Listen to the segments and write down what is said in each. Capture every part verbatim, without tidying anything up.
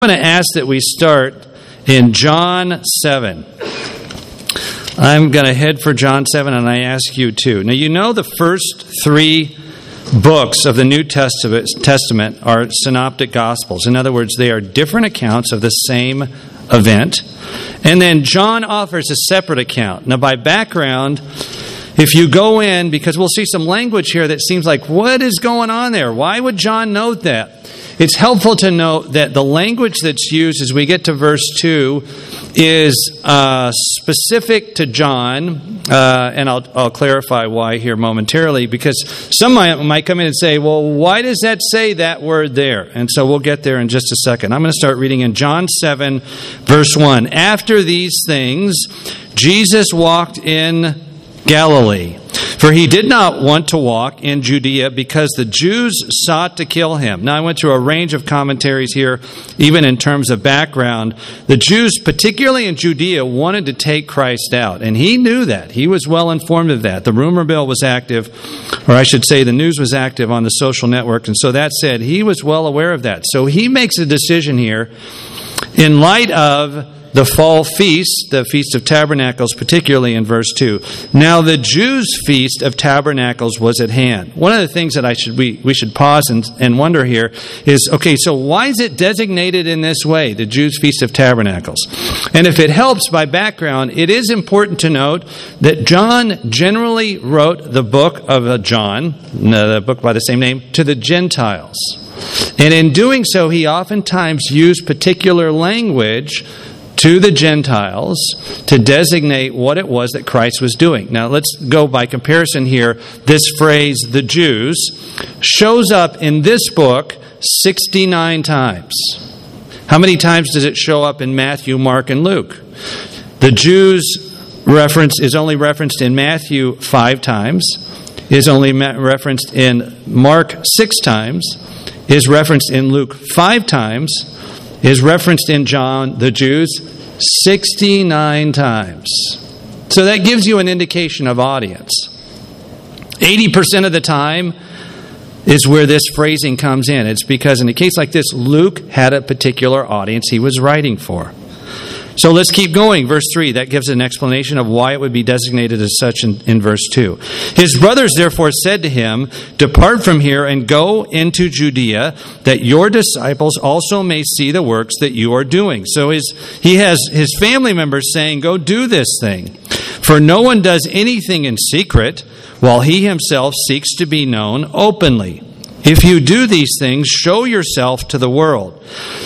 I'm going to ask that we start in John seven. I'm going to head for John seven, and I ask you too. Now, you know the first three books of the New Testament, Testament are synoptic gospels. In other words, they are different accounts of the same event. And then John offers a separate account. Now, by background, if you go in, because we'll see some language here that seems like, what is going on there? Why would John note that? It's helpful to note that the language that's used as we get to verse two is uh, specific to John, uh, and I'll, I'll clarify why here momentarily, because some might, might come in and say, well, why does that say that word there? And so we'll get there in just a second. I'm going to start reading in John seven, verse one. After these things, Jesus walked in Galilee, for he did not want to walk in Judea because the Jews sought to kill him. Now, I went through a range of commentaries here, even in terms of background. The Jews, particularly in Judea, wanted to take Christ out, and he knew that. He was well informed of that. The rumor mill was active, or I should say the news was active on the social network, and so that said, he was well aware of that. So he makes a decision here in light of the fall feast, the Feast of Tabernacles, particularly in verse two. Now the Jews' Feast of Tabernacles was at hand. One of the things that I should we, we should pause and, and wonder here is, okay, so why is it designated in this way, the Jews' Feast of Tabernacles? And if it helps by background, it is important to note that John generally wrote the book of John, the book by the same name, to the Gentiles. And in doing so, he oftentimes used particular language to the Gentiles to designate what it was that Christ was doing. Now, let's go by comparison here. This phrase, the Jews, shows up in this book sixty-nine times. How many times does it show up in Matthew, Mark, and Luke? The Jews reference is only referenced in Matthew five times, is only referenced in Mark six times, is referenced in Luke five times, is referenced in John, the Jews, sixty-nine times. So that gives you an indication of audience. eighty percent of the time is where this phrasing comes in. It's because in a case like this, Luke had a particular audience he was writing for. So let's keep going. Verse three, that gives an explanation of why it would be designated as such in, in verse two. His brothers therefore said to him, "Depart from here and go into Judea, that your disciples also may see the works that you are doing." So his, he has his family members saying, go do this thing. For no one does anything in secret, while he himself seeks to be known openly. If you do these things, show yourself to the world.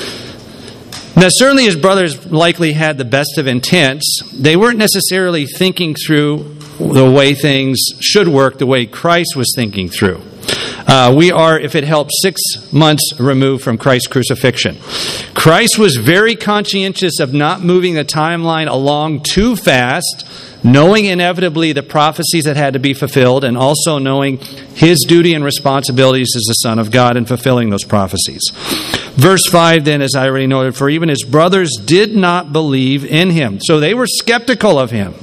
Now, certainly his brothers likely had the best of intents. They weren't necessarily thinking through the way things should work, the way Christ was thinking through. Uh, we are, if it helps, six months removed from Christ's crucifixion. Christ was very conscientious of not moving the timeline along too fast, knowing inevitably the prophecies that had to be fulfilled, and also knowing his duty and responsibilities as the Son of God in fulfilling those prophecies. Verse five then, as I already noted, for even his brothers did not believe in him. So they were skeptical of him.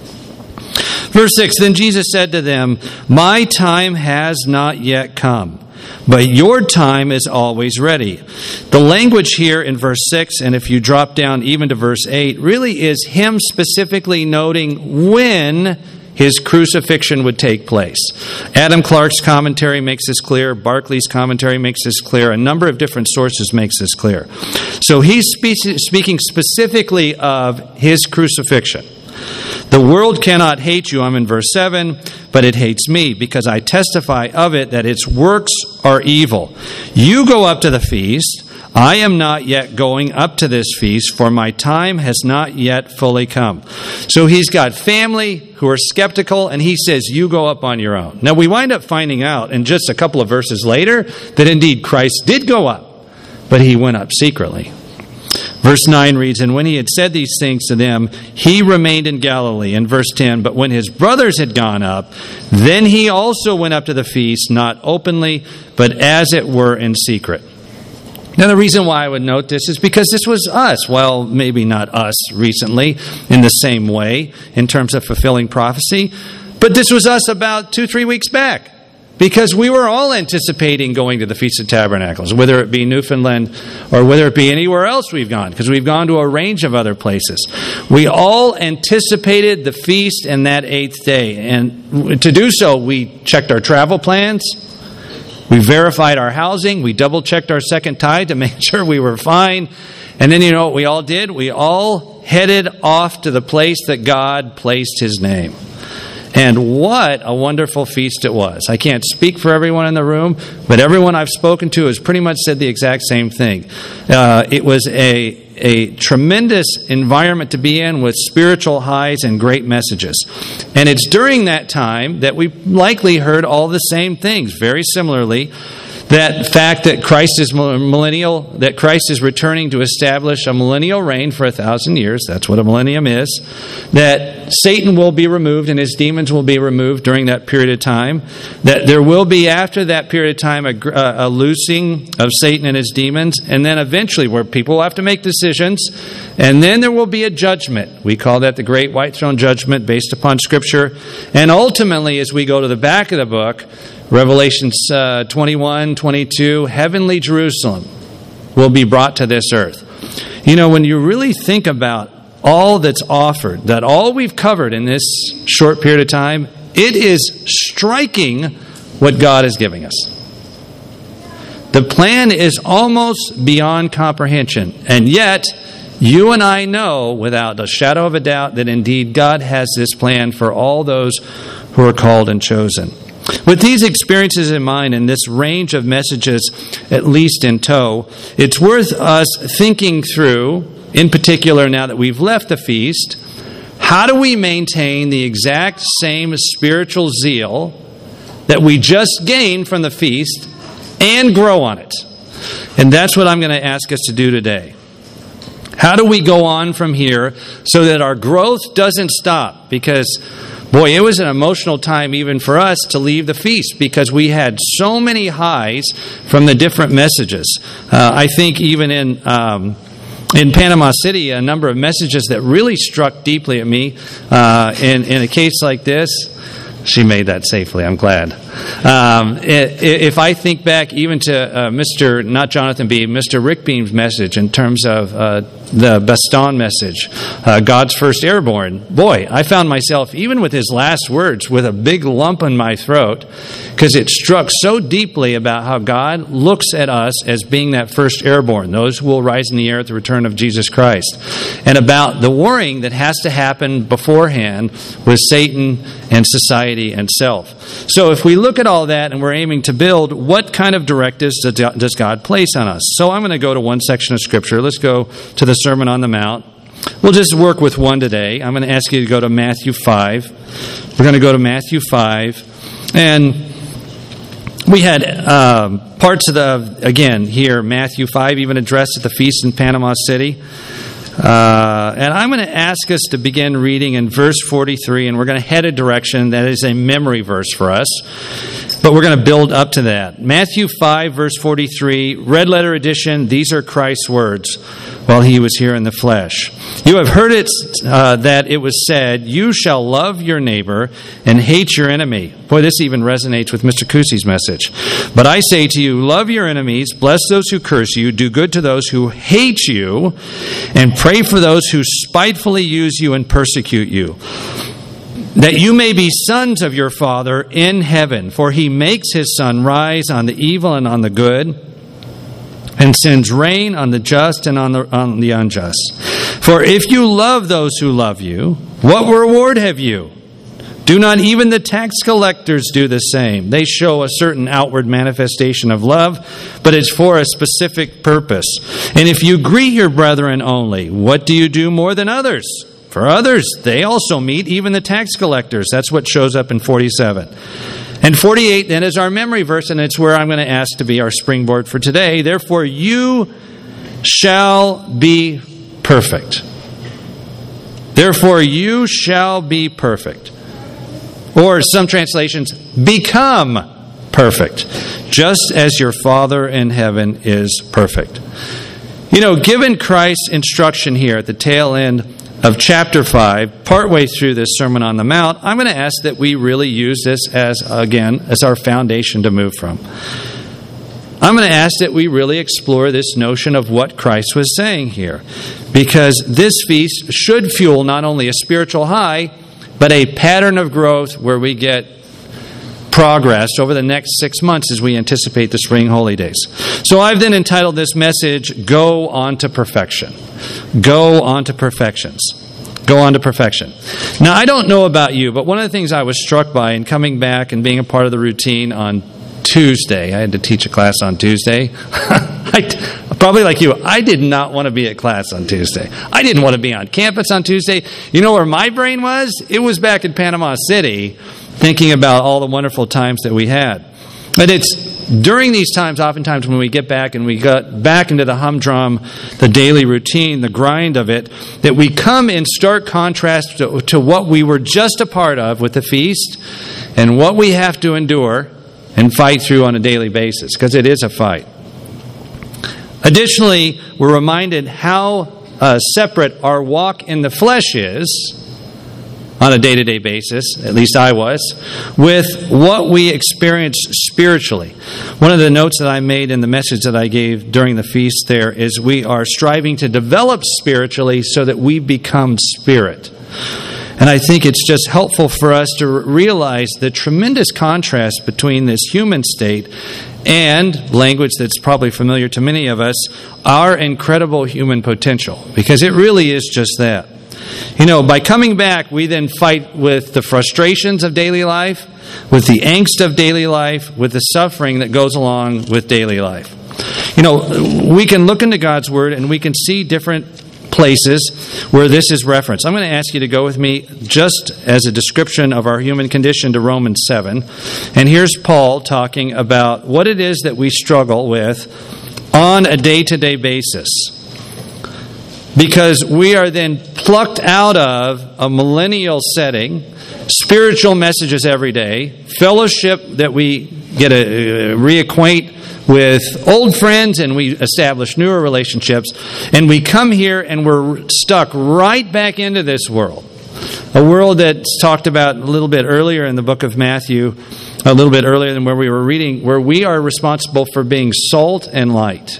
Verse six, then Jesus said to them, "My time has not yet come, but your time is always ready." The language here in verse six, and if you drop down even to verse eight, really is him specifically noting when his crucifixion would take place. Adam Clark's commentary makes this clear. Barclay's commentary makes this clear. A number of different sources makes this clear. So he's spe- speaking specifically of his crucifixion. The world cannot hate you, I'm in verse seven, but it hates me because I testify of it that its works are evil. You go up to the feast. I am not yet going up to this feast, for my time has not yet fully come. So he's got family who are skeptical, and he says, you go up on your own. Now we wind up finding out in just a couple of verses later that indeed Christ did go up, but he went up secretly. Verse nine reads, and when he had said these things to them, he remained in Galilee. In verse ten, but when his brothers had gone up, then he also went up to the feast, not openly, but as it were in secret. Now, the reason why I would note this is because this was us. Well, maybe not us recently in the same way in terms of fulfilling prophecy, but this was us about two, three weeks back. Because we were all anticipating going to the Feast of Tabernacles, whether it be Newfoundland or whether it be anywhere else we've gone, because we've gone to a range of other places. We all anticipated the feast and that eighth day. And to do so, we checked our travel plans. We verified our housing. We double-checked our second tithe to make sure we were fine. And then you know what we all did? We all headed off to the place that God placed His name. And what a wonderful feast it was. I can't speak for everyone in the room, but everyone I've spoken to has pretty much said the exact same thing. Uh, it was a, a tremendous environment to be in with spiritual highs and great messages. And it's during that time that we likely heard all the same things, very similarly. That fact that Christ is millennial, that Christ is returning to establish a millennial reign for a thousand years. That's what a millennium is. That Satan will be removed and his demons will be removed during that period of time. That there will be, after that period of time, a, a loosing of Satan and his demons. And then eventually, where people will have to make decisions. And then there will be a judgment. We call that the Great White Throne Judgment based upon Scripture. And ultimately, as we go to the back of the book, Revelation uh, twenty-one, twenty-two, heavenly Jerusalem will be brought to this earth. You know, when you really think about all that's offered, that all we've covered in this short period of time, it is striking what God is giving us. The plan is almost beyond comprehension, and yet you and I know without a shadow of a doubt that indeed God has this plan for all those who are called and chosen. With these experiences in mind and this range of messages, at least in tow, it's worth us thinking through, in particular now that we've left the feast, how do we maintain the exact same spiritual zeal that we just gained from the feast and grow on it? And that's what I'm going to ask us to do today. How do we go on from here so that our growth doesn't stop? Because boy, it was an emotional time even for us to leave the feast because we had so many highs from the different messages. Uh, I think even in um, in Panama City, a number of messages that really struck deeply at me. Uh, in, in a case like this, she made that safely, I'm glad. Um, if I think back even to uh, Mister, not Jonathan Beam, Mister Rick Beam's message in terms of uh, the Baston message, uh, God's First Airborne, boy, I found myself, even with his last words, with a big lump in my throat because it struck so deeply about how God looks at us as being that first airborne, those who will rise in the air at the return of Jesus Christ, and about the warring that has to happen beforehand with Satan and society and self. So if we look at all that and we're aiming to build, what kind of directives does God place on us? So I'm going to go to one section of Scripture. Let's go to the Sermon on the Mount. We'll just work with one today. I'm going to ask you to go to Matthew five. We're going to go to Matthew five. And we had um, parts of the, again, here, Matthew five, even addressed at the feast in Panama City. Uh, and I'm going to ask us to begin reading in verse forty-three, and we're going to head a direction that is a memory verse for us. But we're going to build up to that. Matthew five, verse forty-three, red letter edition, these are Christ's words while he was here in the flesh. You have heard it uh, that it was said, you shall love your neighbor and hate your enemy. Boy, this even resonates with Mister Kusi's message. But I say to you, love your enemies, bless those who curse you, do good to those who hate you, and pray for those who spitefully use you and persecute you, that you may be sons of your Father in heaven. For he makes his sun rise on the evil and on the good, and sends rain on the just and on the, on the unjust. For if you love those who love you, what reward have you? Do not even the tax collectors do the same? They show a certain outward manifestation of love, but it's for a specific purpose. And if you greet your brethren only, what do you do more than others? For others, they also meet, even the tax collectors. That's what shows up in forty-seven. And forty-eight then is our memory verse, and it's where I'm going to ask to be our springboard for today. Therefore, you shall be perfect. Therefore, you shall be perfect. Or some translations, become perfect, just as your Father in heaven is perfect. You know, given Christ's instruction here at the tail end of chapter five, partway through this Sermon on the Mount, I'm going to ask that we really use this as, again, as our foundation to move from. I'm going to ask that we really explore this notion of what Christ was saying here, because this feast should fuel not only a spiritual high, but a pattern of growth where we get progress over the next six months as we anticipate the spring holy days. So I've then entitled this message, Go On to Perfection. Go on to perfections. Go on to perfection. Now, I don't know about you, but one of the things I was struck by in coming back and being a part of the routine on Tuesday, I had to teach a class on Tuesday. I, probably like you, I did not want to be at class on Tuesday. I didn't want to be on campus on Tuesday. You know where my brain was? It was back in Panama City, thinking about all the wonderful times that we had. But it's during these times, oftentimes when we get back and we get back into the humdrum, the daily routine, the grind of it, that we come in stark contrast to, to what we were just a part of with the feast and what we have to endure and fight through on a daily basis, because it is a fight. Additionally, we're reminded how uh, separate our walk in the flesh is on a day-to-day basis, at least I was, with what we experience spiritually. One of the notes that I made in the message that I gave during the feast there is we are striving to develop spiritually so that we become spirit. And I think it's just helpful for us to realize the tremendous contrast between this human state and language that's probably familiar to many of us, our incredible human potential. Because it really is just that. You know, by coming back, we then fight with the frustrations of daily life, with the angst of daily life, with the suffering that goes along with daily life. You know, we can look into God's Word and we can see different places where this is referenced. I'm going to ask you to go with me just as a description of our human condition to Romans seven. And here's Paul talking about what it is that we struggle with on a day-to-day basis. Because we are then plucked out of a millennial setting, spiritual messages every day, fellowship that we get to reacquaint with old friends, and we establish newer relationships, and we come here and we're stuck right back into this world. A world that's talked about a little bit earlier in the book of Matthew, a little bit earlier than where we were reading, where we are responsible for being salt and light.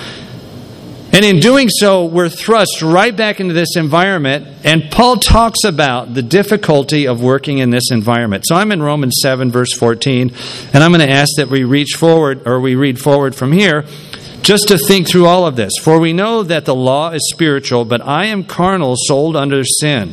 And in doing so, we're thrust right back into this environment, and Paul talks about the difficulty of working in this environment. So I'm in Romans seven, verse fourteen, and I'm going to ask that we reach forward, or we read forward from here, just to think through all of this. For we know that the law is spiritual, but I am carnal, sold under sin.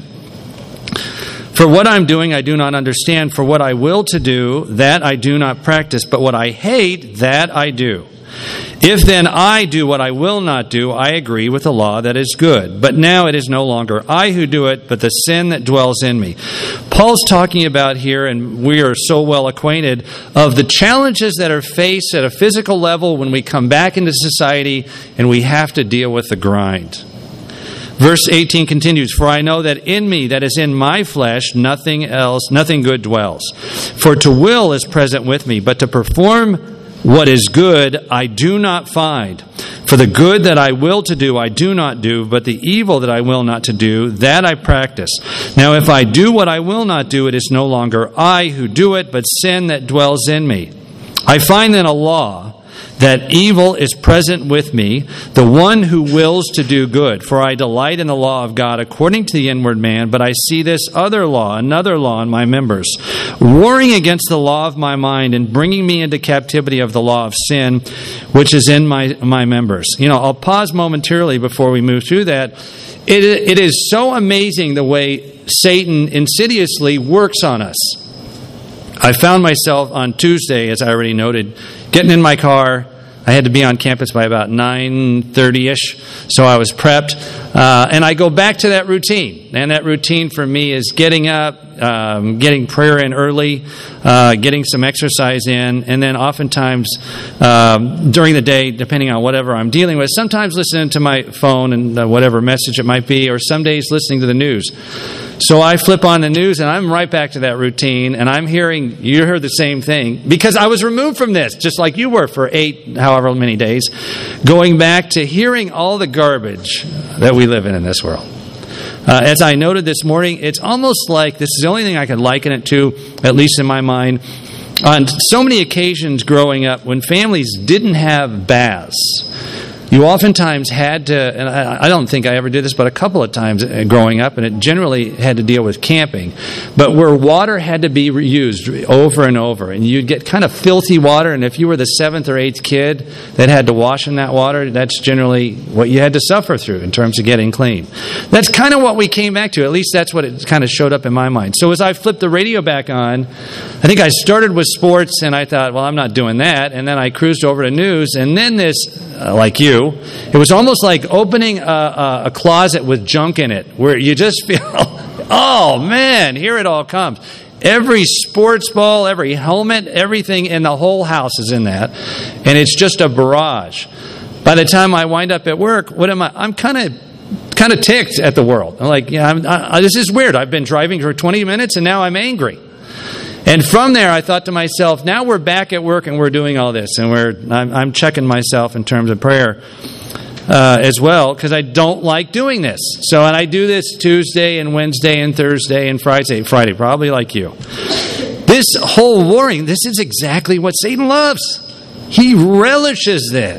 For what I'm doing, I do not understand. For what I will to do, that I do not practice. But what I hate, that I do. If then I do what I will not do, I agree with the law that is good. But now it is no longer I who do it, but the sin that dwells in me. Paul's talking about here, and we are so well acquainted, of the challenges that are faced at a physical level when we come back into society and we have to deal with the grind. Verse eighteen continues, For I know that in me, that is in my flesh, nothing else, nothing good dwells. For to will is present with me, but to perform what is good I do not find. For the good that I will to do I do not do, but the evil that I will not to do, that I practice. Now if I do what I will not do, it is no longer I who do it, but sin that dwells in me. I find then a law, that evil is present with me, the one who wills to do good. For I delight in the law of God according to the inward man, but I see this other law, another law in my members, warring against the law of my mind and bringing me into captivity of the law of sin, which is in my, my members. You know, I'll pause momentarily before we move through that. It, it is so amazing the way Satan insidiously works on us. I found myself on Tuesday, as I already noted, getting in my car. I had to be on campus by about nine thirty-ish, so I was prepped. Uh, and I go back to that routine. And that routine for me is getting up, um, getting prayer in early, uh, getting some exercise in, and then oftentimes um, during the day, depending on whatever I'm dealing with, sometimes listening to my phone and uh, whatever message it might be, or some days listening to the news. So I flip on the news and I'm right back to that routine, and I'm hearing, you heard the same thing, because I was removed from this, just like you were for eight, however many days, going back to hearing all the garbage that we live in in this world. Uh, as I noted this morning, it's almost like, this is the only thing I can liken it to, at least in my mind, on so many occasions growing up when families didn't have baths. You oftentimes had to, and I, I don't think I ever did this, but a couple of times growing up, and it generally had to deal with camping, but where water had to be reused over and over, and you'd get kind of filthy water, and if you were the seventh or eighth kid that had to wash in that water, that's generally what you had to suffer through in terms of getting clean. That's kind of what we came back to. At least that's what it kind of showed up in my mind. So as I flipped the radio back on, I think I started with sports, and I thought, well, I'm not doing that, and then I cruised over to news, and then this, uh, like you, it was almost like opening a, a, a closet with junk in it, where you just feel, oh man, here it all comes. Every sports ball, every helmet, everything in the whole house is in that, and it's just a barrage. By the time I wind up at work, what am I? I'm kind of kind of ticked at the world. I'm like, yeah, I'm, I, this is weird. I've been driving for twenty minutes, and now I'm angry. And from there, I thought to myself, now we're back at work and we're doing all this. And we're I'm, I'm checking myself in terms of prayer uh, as well, because I don't like doing this. So, and I do this Tuesday and Wednesday and Thursday and Friday, Friday, probably like you. This whole warring, this is exactly what Satan loves. He relishes this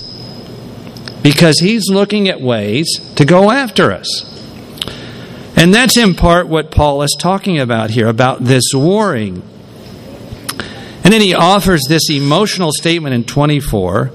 because he's looking at ways to go after us. And that's in part what Paul is talking about here, about this warring. And then he offers this emotional statement in twenty-four.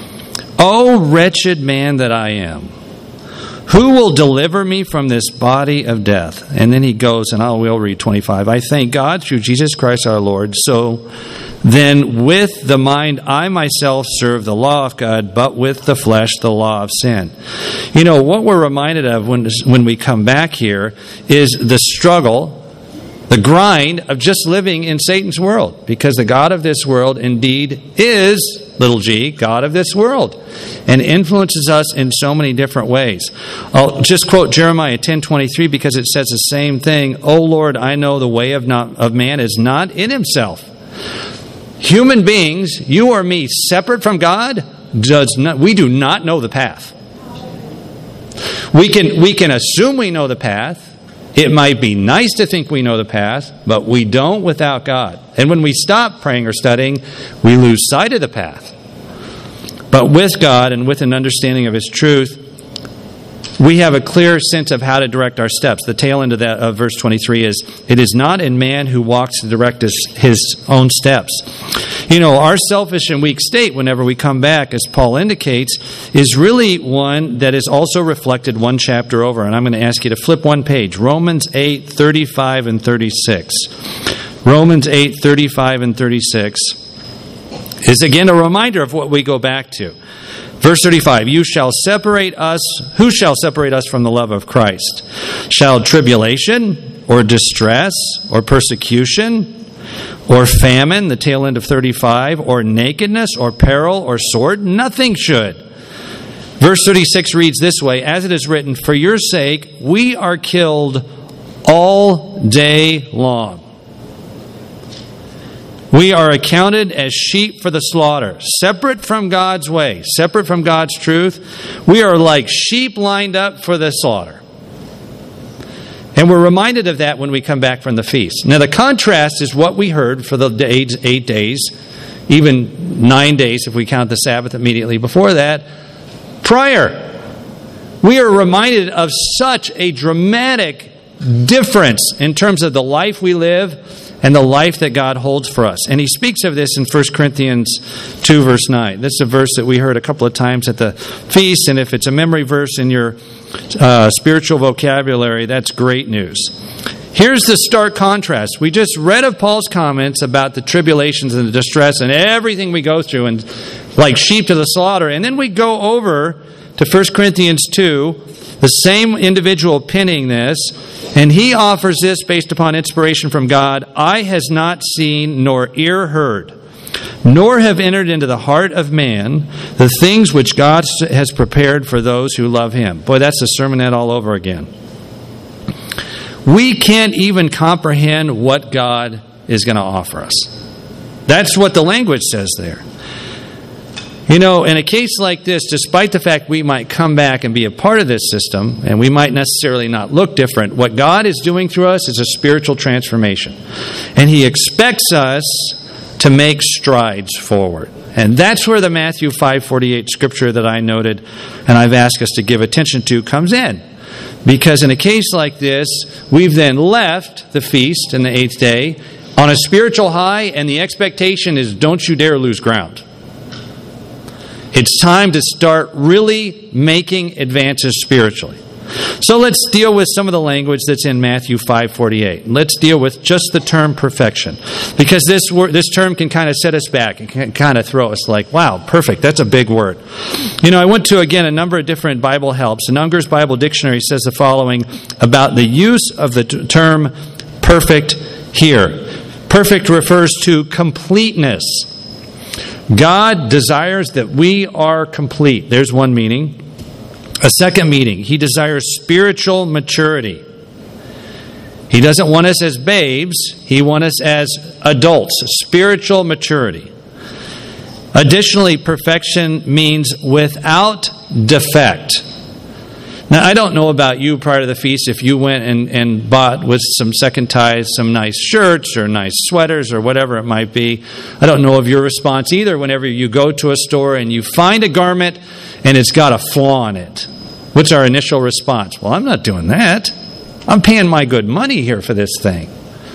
"O wretched man that I am, who will deliver me from this body of death?" And then he goes, and I will read twenty-five. "I thank God through Jesus Christ our Lord. So then with the mind I myself serve the law of God, but with the flesh the law of sin." You know, what we're reminded of when, when we come back here is the struggle, the grind of just living in Satan's world. Because the God of this world indeed is, little g, God of this world, and influences us in so many different ways. I'll just quote Jeremiah ten twenty-three because it says the same thing. "O Lord, I know the way of, not, of man is not in himself." Human beings, you or me, separate from God, does not, we do not know the path. We can we can assume we know the path. It might be nice to think we know the path, but we don't without God. And when we stop praying or studying, we lose sight of the path. But with God and with an understanding of His truth, we have a clear sense of how to direct our steps. The tail end of that of verse twenty-three is, "It is not in man who walks to direct his, his own steps." You know, our selfish and weak state, whenever we come back, as Paul indicates, is really one that is also reflected one chapter over. And I'm going to ask you to flip one page. Romans eight, thirty-five and thirty-six. Romans eight, thirty-five and thirty-six is again a reminder of what we go back to. Verse thirty-five, "You shall separate us, who shall separate us from the love of Christ? Shall tribulation, or distress, or persecution, or famine," the tail end of thirty-five, "or nakedness, or peril, or sword? Nothing should." Verse thirty-six reads this way, "As it is written, for your sake we are killed all day long. We are accounted as sheep for the slaughter." Separate from God's way, separate from God's truth, we are like sheep lined up for the slaughter. And we're reminded of that when we come back from the feast. Now the contrast is what we heard for the days, eight days, even nine days if we count the Sabbath immediately before that, prior. We are reminded of such a dramatic difference in terms of the life we live and the life that God holds for us. And he speaks of this in First Corinthians two, verse nine. This is a verse that we heard a couple of times at the feast, and if it's a memory verse in your uh, spiritual vocabulary, that's great news. Here's the stark contrast. We just read of Paul's comments about the tribulations and the distress and everything we go through, and like sheep to the slaughter. And then we go over to First Corinthians two, the same individual penning this, and he offers this based upon inspiration from God. "Eye has not seen, nor ear heard, nor have entered into the heart of man the things which God has prepared for those who love Him." Boy, that's a sermonette all over again. We can't even comprehend what God is going to offer us. That's what the language says there. You know, in a case like this, despite the fact we might come back and be a part of this system, and we might necessarily not look different, what God is doing through us is a spiritual transformation. And He expects us to make strides forward. And that's where the Matthew five forty-eight scripture that I noted and I've asked us to give attention to comes in. Because in a case like this, we've then left the feast in the eighth day on a spiritual high, and the expectation is don't you dare lose ground. It's time to start really making advances spiritually. So let's deal with some of the language that's in Matthew five forty-eight. Let's deal with just the term perfection. Because this word, this term can kind of set us back. It can kind of throw us like, wow, perfect, that's a big word. You know, I went to, again, a number of different Bible helps. And Unger's Bible Dictionary says the following about the use of the t- term perfect here. Perfect refers to completeness. God desires that we are complete. There's one meaning. A second meaning, He desires spiritual maturity. He doesn't want us as babes. He wants us as adults. Spiritual maturity. Additionally, perfection means without defect. Now, I don't know about you prior to the feast if you went and, and bought with some second ties some nice shirts or nice sweaters or whatever it might be. I don't know of your response either whenever you go to a store and you find a garment and it's got a flaw in it. What's our initial response? Well, I'm not doing that. I'm paying my good money here for this thing.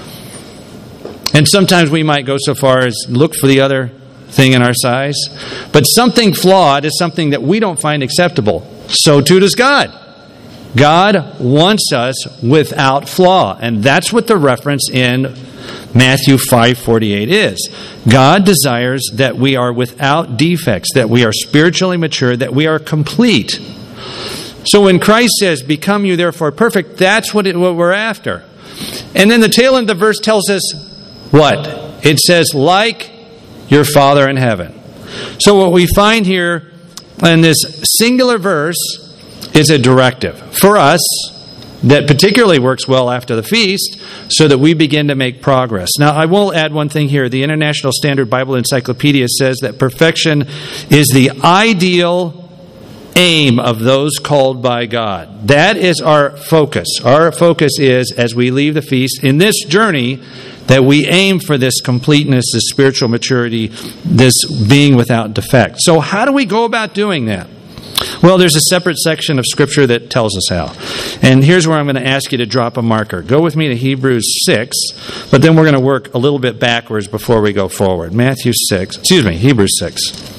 And sometimes we might go so far as look for the other thing in our size. But something flawed is something that we don't find acceptable. So too does God. God wants us without flaw. And that's what the reference in Matthew five forty-eight is. God desires that we are without defects, that we are spiritually mature, that we are complete. So when Christ says, become you therefore perfect, that's what, it, what we're after. And then the tail end of the verse tells us what? It says, like your Father in heaven. So what we find here in this singular verse is a directive for us that particularly works well after the feast so that we begin to make progress. Now, I will add one thing here. The International Standard Bible Encyclopedia says that perfection is the ideal aim of those called by God. That is our focus. Our focus is, as we leave the feast, in this journey, that we aim for this completeness, this spiritual maturity, this being without defect. So how do we go about doing that? Well, there's a separate section of Scripture that tells us how. And here's where I'm going to ask you to drop a marker. Go with me to Hebrews six, but then we're going to work a little bit backwards before we go forward. Matthew six, excuse me, Hebrews six.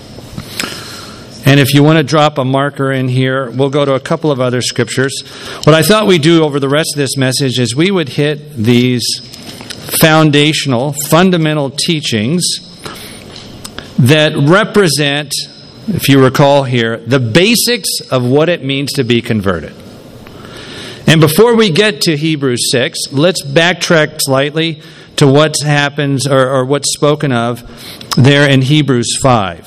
And if you want to drop a marker in here, we'll go to a couple of other scriptures. What I thought we'd do over the rest of this message is we would hit these foundational, fundamental teachings that represent, if you recall here, the basics of what it means to be converted. And before we get to Hebrews six, let's backtrack slightly to what happens or, or what's spoken of there in Hebrews five.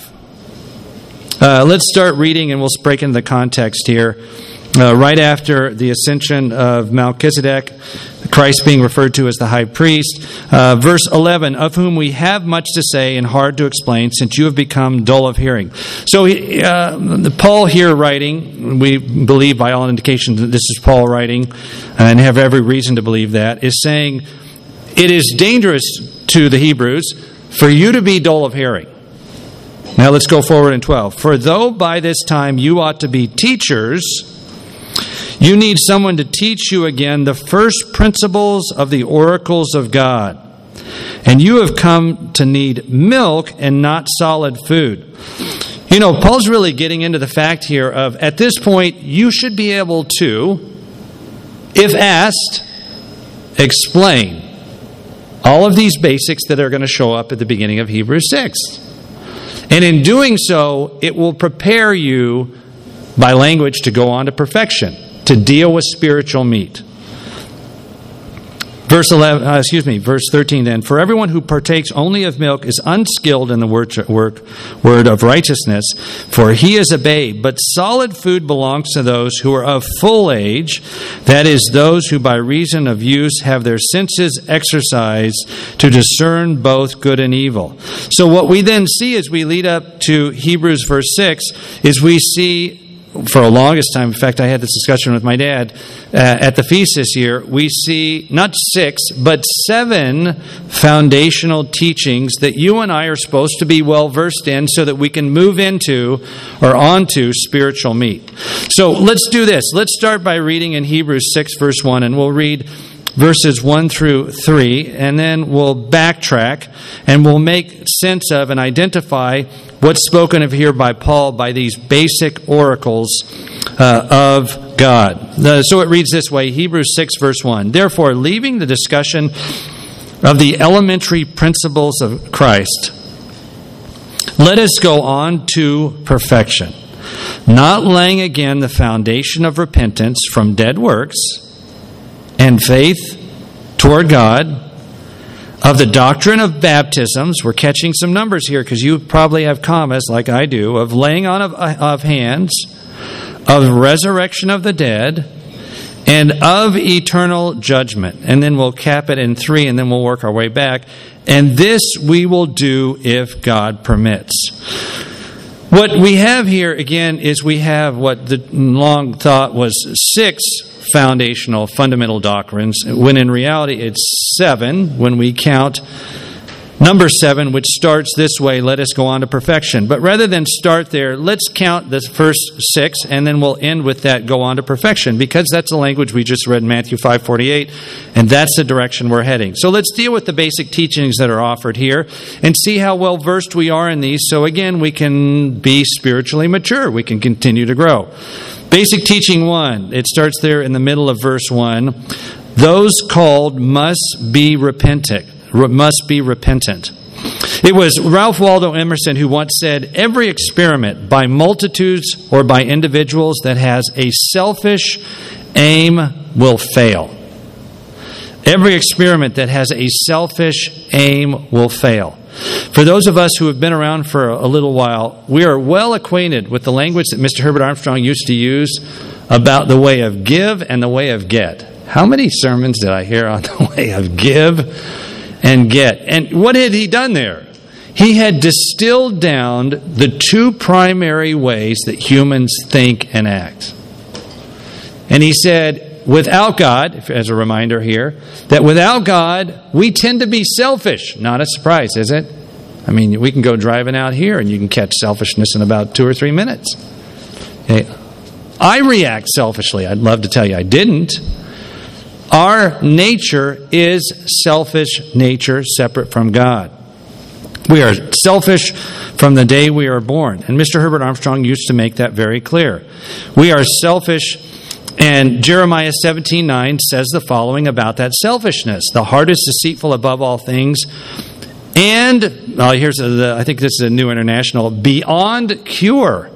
Uh, let's start reading and we'll break into the context here. Uh, right after the ascension of Melchizedek, Christ being referred to as the high priest. Uh, verse eleven, of whom we have much to say and hard to explain, since you have become dull of hearing. So uh, Paul here writing, we believe by all indications that this is Paul writing, and have every reason to believe that, is saying, it is dangerous to the Hebrews for you to be dull of hearing. Now let's go forward in twelve. For though by this time you ought to be teachers, you need someone to teach you again the first principles of the oracles of God. And you have come to need milk and not solid food. You know, Paul's really getting into the fact here of, at this point, you should be able to, if asked, explain all of these basics that are going to show up at the beginning of Hebrews six. And in doing so, it will prepare you by language to go on to perfection, to deal with spiritual meat. Verse eleven, uh, excuse me, verse thirteen then. For everyone who partakes only of milk is unskilled in the word, work, word of righteousness, for he is a babe. But solid food belongs to those who are of full age, that is, those who by reason of use have their senses exercised to discern both good and evil. So what we then see as we lead up to Hebrews verse six is we see, for the longest time, in fact, I had this discussion with my dad uh, at the feast this year, we see not six, but seven foundational teachings that you and I are supposed to be well versed in so that we can move into or onto spiritual meat. So let's do this. Let's start by reading in Hebrews six, verse one, and we'll read verses one through three, and then we'll backtrack and we'll make sense of and identify what's spoken of here by Paul by these basic oracles uh, of God. The, so it reads this way, Hebrews six, verse one. Therefore, leaving the discussion of the elementary principles of Christ, let us go on to perfection, not laying again the foundation of repentance from dead works and faith toward God, of the doctrine of baptisms. We're catching some numbers here because you probably have commas like I do, of laying on of, of hands, of resurrection of the dead, and of eternal judgment. And then we'll cap it in three, and then we'll work our way back. And this we will do if God permits. What we have here, again, is we have what the long thought was six foundational, fundamental doctrines, when in reality it's seven when we count number seven, which starts this way, let us go on to perfection. But rather than start there, let's count the first six, and then we'll end with that, go on to perfection, because that's the language we just read in Matthew five forty-eight, and that's the direction we're heading. So let's deal with the basic teachings that are offered here and see how well versed we are in these, so again, we can be spiritually mature. We can continue to grow. Basic teaching one, it starts there in the middle of verse one. Those called must be repentant. Must be repentant. It was Ralph Waldo Emerson who once said, every experiment by multitudes or by individuals that has a selfish aim will fail. Every experiment that has a selfish aim will fail. For those of us who have been around for a little while, we are well acquainted with the language that Mister Herbert Armstrong used to use about the way of give and the way of get. How many sermons did I hear on the way of give and get? And what had he done there? He had distilled down the two primary ways that humans think and act. And he said, without God, as a reminder here, that without God, we tend to be selfish. Not a surprise, is it? I mean, we can go driving out here and you can catch selfishness in about two or three minutes. Okay. I react selfishly. I'd love to tell you I didn't. Our nature is selfish nature separate from God. We are selfish from the day we are born. And Mister Herbert Armstrong used to make that very clear. We are selfish, and Jeremiah seventeen nine says the following about that selfishness. The heart is deceitful above all things, and, oh, here's a, the, I think this is a New International, beyond cure.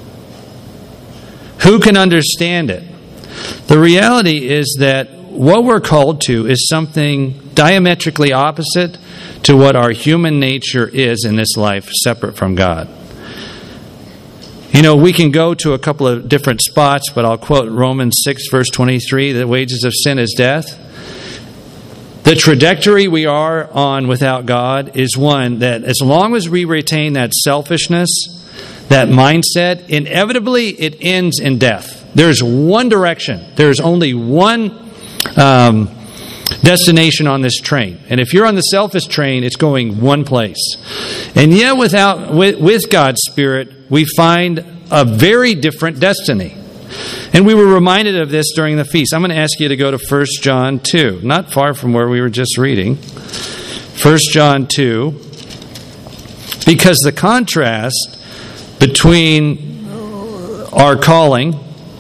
Who can understand it? The reality is that what we're called to is something diametrically opposite to what our human nature is in this life, separate from God. You know, we can go to a couple of different spots, but I'll quote Romans six, verse twenty-three, the wages of sin is death. The trajectory we are on without God is one that as long as we retain that selfishness, that mindset, inevitably it ends in death. There's one direction. There's only one um, destination on this train. And if you're on the selfish train, it's going one place. And yet without with, with God's Spirit, we find a very different destiny. And we were reminded of this during the feast. I'm going to ask you to go to First John two, not far from where we were just reading. First John two, because the contrast between our calling,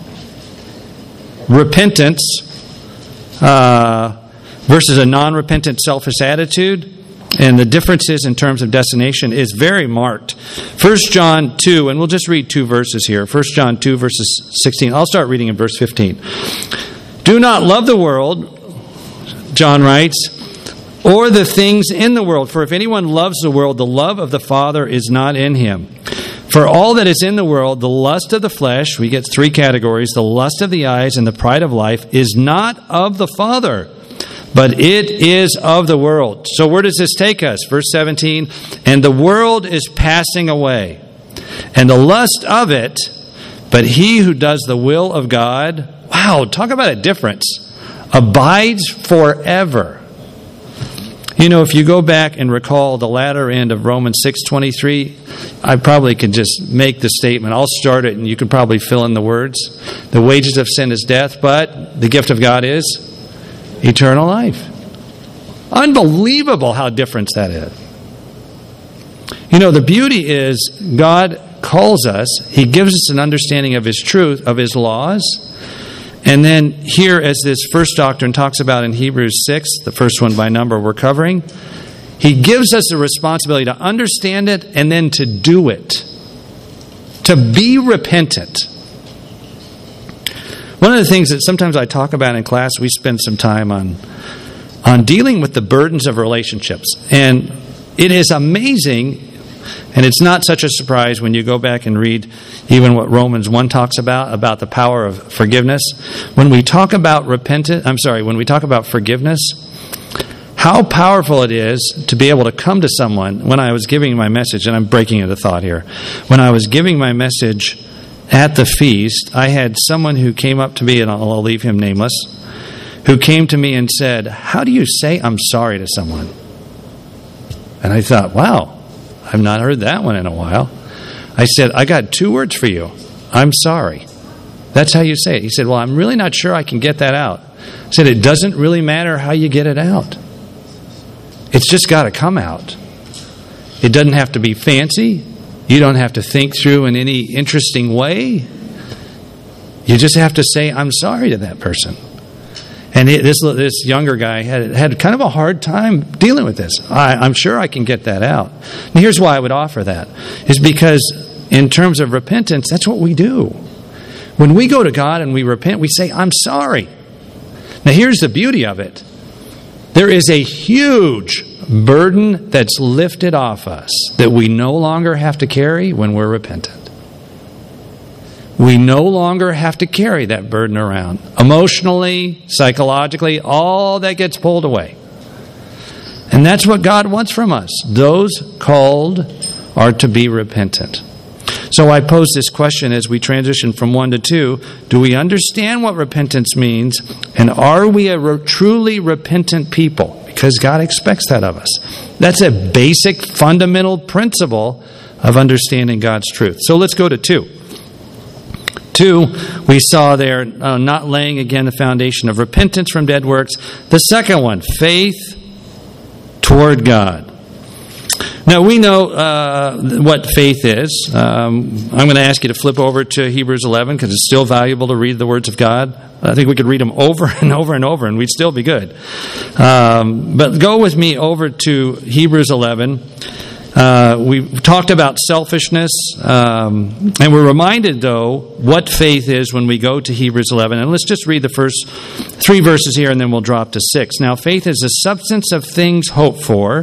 repentance, uh, versus a non-repentant, selfish attitude, and the differences in terms of destination is very marked. First John two, and we'll just read two verses here. First John two, verses sixteen. I'll start reading in verse fifteen. Do not love the world John writes, or the things in the world. For if anyone loves the world, the love of the Father is not in him. For all that is in the world, the lust of the flesh, we get three categories, the lust of the eyes and the pride of life, is not of the Father, but it is of the world. So where does this take us? Verse seventeen, and the world is passing away, and the lust of it, but he who does the will of God, wow, talk about a difference, abides forever. You know, if you go back and recall the latter end of Romans six twenty-three, I probably could just make the statement. I'll start it and you can probably fill in the words. The wages of sin is death, but the gift of God is eternal life. Unbelievable how different that is. You know, the beauty is God calls us. He gives us an understanding of His truth, of His laws. And then here, as this first doctrine talks about in Hebrews six, the first one by number we're covering, He gives us the responsibility to understand it and then to do it. To be repentant. One of the things that sometimes I talk about in class, we spend some time on, on dealing with the burdens of relationships. And it is amazing, and it's not such a surprise when you go back and read even what Romans one talks about, about the power of forgiveness. When we talk about repentance, I'm sorry, when we talk about forgiveness, how powerful it is to be able to come to someone. When I was giving my message, and I'm breaking into thought here, when I was giving my message at the feast, I had someone who came up to me, and I'll leave him nameless, who came to me and said, how do you say I'm sorry to someone? And I thought, wow, I've not heard that one in a while. I said, I got two words for you. I'm sorry. That's how you say it. He said, well, I'm really not sure I can get that out. I said, it doesn't really matter how you get it out. It's just got to come out. It doesn't have to be fancy. You don't have to think through in any interesting way. You just have to say, I'm sorry to that person. And this this younger guy had had kind of a hard time dealing with this. I, I'm sure I can get that out. And here's why I would offer that. Is because in terms of repentance, that's what we do. When we go to God and we repent, we say, I'm sorry. Now here's the beauty of it. There is a huge burden that's lifted off us that we no longer have to carry when we're repentant. We no longer have to carry that burden around. Emotionally, psychologically, all that gets pulled away. And that's what God wants from us. Those called are to be repentant. So I pose this question as we transition from one to two. Do we understand what repentance means? And are we a re- truly repentant people? Because God expects that of us. That's a basic, fundamental principle of understanding God's truth. So let's go to two. Two, we saw there, uh, not laying again the foundation of repentance from dead works. The second one, faith toward God. Now, we know uh, what faith is. Um, I'm going to ask you to flip over to Hebrews eleven because it's still valuable to read the words of God. I think we could read them over and over and over and we'd still be good. Um, but go with me over to Hebrews eleven. Uh, we talked about selfishness, um, and we're reminded, though, what faith is when we go to Hebrews eleven. And let's just read the first three verses here, and then we'll drop to six. Now, faith is the substance of things hoped for,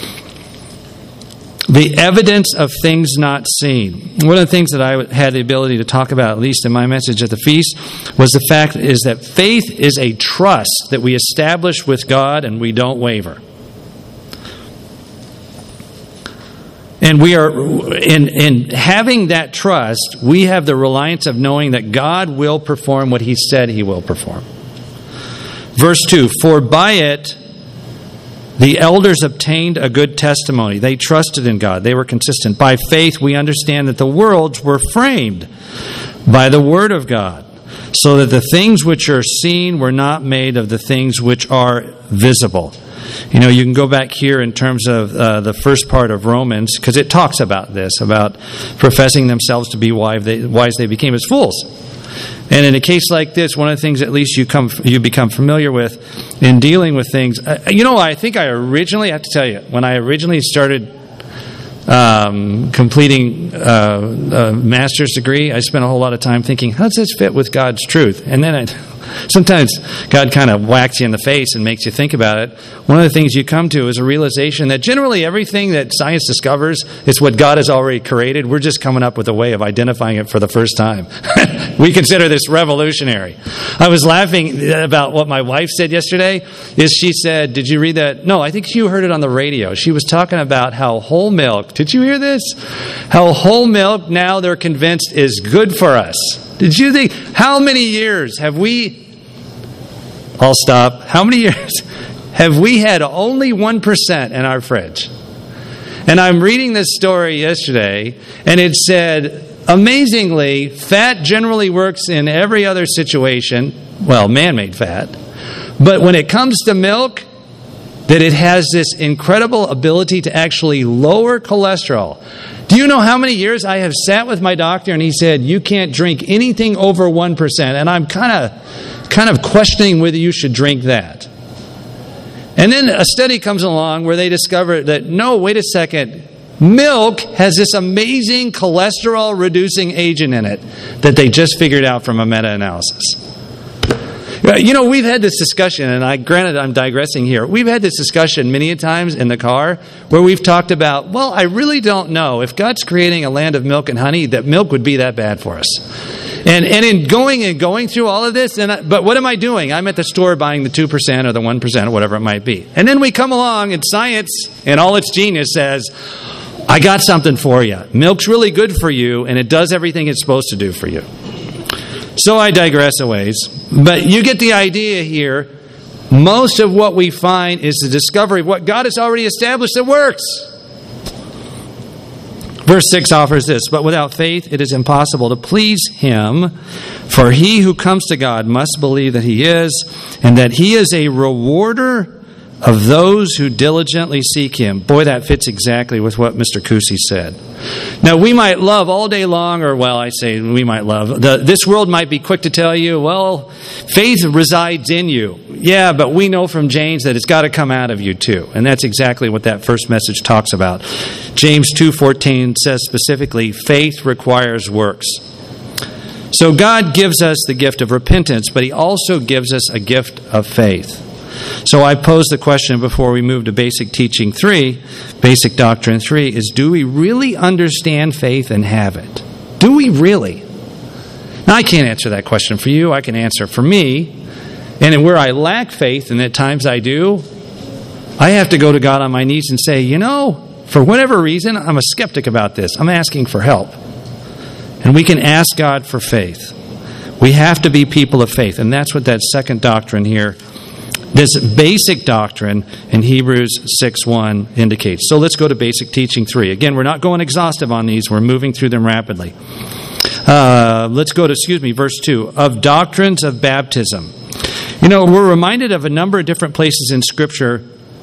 the evidence of things not seen. One of the things that I had the ability to talk about, at least in my message at the feast, was the fact is that faith is a trust that we establish with God and we don't waver. And we are, in, in having that trust, we have the reliance of knowing that God will perform what He said He will perform. Verse two, for by it the elders obtained a good testimony. They trusted in God. They were consistent. By faith we understand that the worlds were framed by the Word of God, so that the things which are seen were not made of the things which are visible. You know, you can go back here in terms of uh, the first part of Romans, because it talks about this, about professing themselves to be wise they, wise they became as fools. And in a case like this, one of the things at least you come you become familiar with in dealing with things, uh, you know, I think I originally, I have to tell you, when I originally started um, completing uh, a master's degree, I spent a whole lot of time thinking, how does this fit with God's truth? And then I Sometimes God kind of whacks you in the face and makes you think about it. One of the things you come to is a realization that generally everything that science discovers is what God has already created. We're just coming up with a way of identifying it for the first time. We consider this revolutionary. I was laughing about what my wife said yesterday. Is she said, did you read that? No, I think you heard it on the radio. She was talking about how whole milk, did you hear this? How whole milk now they're convinced is good for us. Did you think, how many years have we, I'll stop, how many years have we had only one percent in our fridge? And I'm reading this story yesterday, and it said, amazingly, fat generally works in every other situation, well, man-made fat, but when it comes to milk, that it has this incredible ability to actually lower cholesterol. Do you know how many years I have sat with my doctor and he said, you can't drink anything over one percent, and I'm kind of kind of questioning whether you should drink that. And then a study comes along where they discover that, no, wait a second, milk has this amazing cholesterol-reducing agent in it that they just figured out from a meta-analysis. You know, we've had this discussion, and I granted I'm digressing here. We've had this discussion many a times in the car where we've talked about, well, I really don't know if God's creating a land of milk and honey, that milk would be that bad for us. And and in going and going through all of this, and I, but what am I doing? I'm at the store buying the two percent or the one percent or whatever it might be. And then we come along and science in all its genius says, I got something for you. Milk's really good for you, and it does everything it's supposed to do for you. So I digress a ways. But you get the idea here. Most of what we find is the discovery of what God has already established that works. Verse six offers this, but without faith it is impossible to please Him, for he who comes to God must believe that He is, and that He is a rewarder of those who diligently seek Him. Boy, that fits exactly with what Mister Kusi said. Now, we might love all day long, or, well, I say we might love. The, this world might be quick to tell you, well, faith resides in you. Yeah, but we know from James that it's got to come out of you too. And that's exactly what that first message talks about. James two fourteen says specifically, faith requires works. So God gives us the gift of repentance, but He also gives us a gift of faith. So I pose the question before we move to basic teaching three, basic doctrine three, is do we really understand faith and have it? Do we really? Now, I can't answer that question for you. I can answer for me. And where I lack faith, and at times I do, I have to go to God on my knees and say, you know, for whatever reason, I'm a skeptic about this. I'm asking for help. And we can ask God for faith. We have to be people of faith. And that's what that second doctrine here, this basic doctrine in Hebrews six one indicates. So let's go to basic teaching three. Again, we're not going exhaustive on these. We're moving through them rapidly. Uh, let's go to, excuse me, verse two. Of doctrines of baptism. You know, we're reminded of a number of different places in Scripture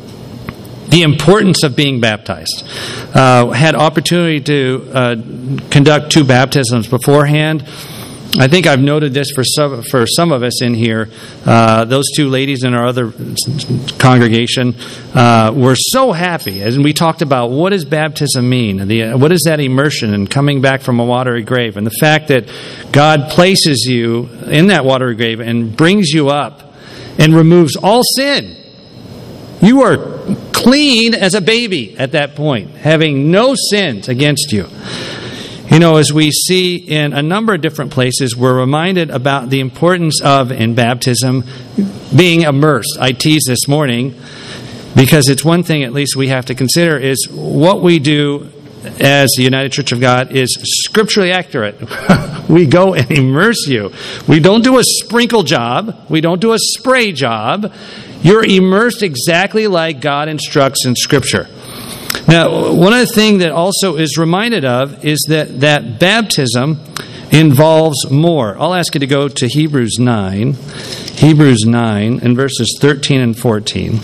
the importance of being baptized. Uh, had opportunity to uh, conduct two baptisms beforehand. I think I've noted this for some, for some of us in here. Uh, those two ladies in our other congregation uh, were so happy. And we talked about what does baptism mean? The, what is that immersion and coming back from a watery grave? And the fact that God places you in that watery grave and brings you up and removes all sin. You are clean as a baby at that point, having no sins against you. You know, as we see in a number of different places, we're reminded about the importance of, in baptism, being immersed. I teased this morning because it's one thing at least we have to consider is what we do as the United Church of God is scripturally accurate. We go and immerse you. We don't do a sprinkle job. We don't do a spray job. You're immersed exactly like God instructs in Scripture. Now, one of the things that also is reminded of is that, that baptism involves more. I'll ask you to go to Hebrews nine. Hebrews nine and verses thirteen and fourteen.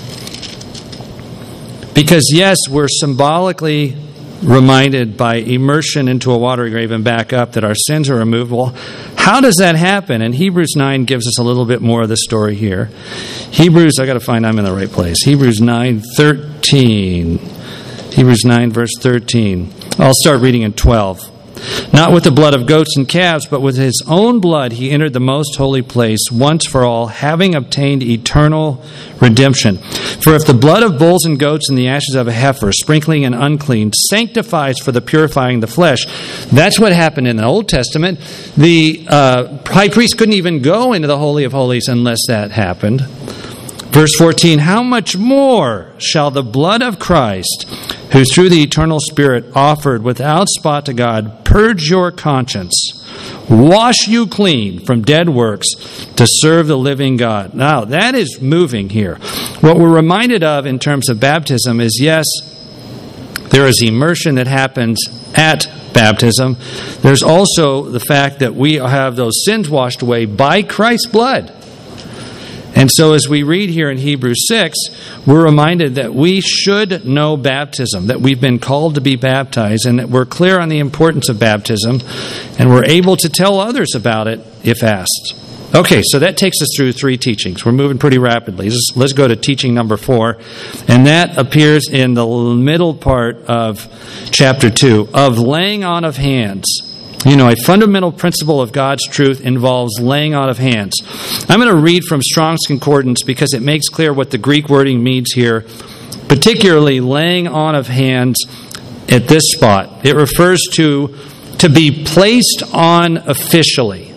Because, yes, we're symbolically reminded by immersion into a watery grave and back up that our sins are removed. Well, how does that happen? And Hebrews nine gives us a little bit more of the story here. Hebrews, I got to find I'm in the right place. Hebrews nine thirteen. Hebrews nine, verse thirteen. I'll start reading in twelve. Not with the blood of goats and calves, but with his own blood he entered the most holy place once for all, having obtained eternal redemption. For if the blood of bulls and goats and the ashes of a heifer, sprinkling an unclean, sanctifies for the purifying the flesh, that's what happened in the Old Testament. The uh, high priest couldn't even go into the Holy of Holies unless that happened. Verse fourteen, how much more shall the blood of Christ, who through the eternal Spirit offered without spot to God, purge your conscience, wash you clean from dead works to serve the living God. Now, that is moving here. What we're reminded of in terms of baptism is, yes, there is immersion that happens at baptism. There's also the fact that we have those sins washed away by Christ's blood. And so as we read here in Hebrews six, we're reminded that we should know baptism, that we've been called to be baptized, and that we're clear on the importance of baptism, and we're able to tell others about it if asked. Okay, so that takes us through three teachings. We're moving pretty rapidly. Let's, let's go to teaching number four, and that appears in the middle part of chapter two, of laying on of hands. You know, a fundamental principle of God's truth involves laying on of hands. I'm going to read from Strong's Concordance because it makes clear what the Greek wording means here, particularly laying on of hands at this spot. It refers to to be placed on officially.